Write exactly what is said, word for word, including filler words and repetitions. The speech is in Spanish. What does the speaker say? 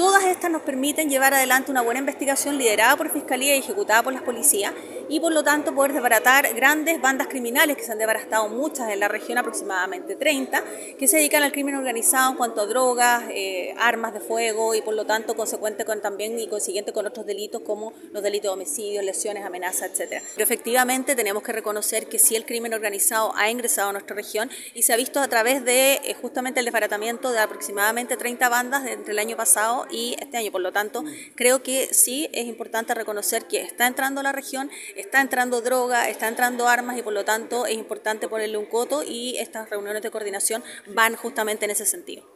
Todas estas nos permiten llevar adelante una buena investigación liderada por Fiscalía y ejecutada por las policías y por lo tanto poder desbaratar grandes bandas criminales que se han desbaratado muchas en la región, aproximadamente treinta, que se dedican al crimen organizado en cuanto a drogas, eh, armas de fuego y por lo tanto consecuente con también y consiguiente con otros delitos como los delitos de homicidio, lesiones, amenazas, etcétera. Pero efectivamente tenemos que reconocer que sí el crimen organizado ha ingresado a nuestra región y se ha visto a través de eh, justamente el desbaratamiento de aproximadamente treinta bandas de entre el año pasado y este año. Por lo tanto, creo que sí es importante reconocer que está entrando a la región, está entrando droga, está entrando armas y por lo tanto es importante ponerle un coto y estas reuniones de coordinación van justamente en ese sentido.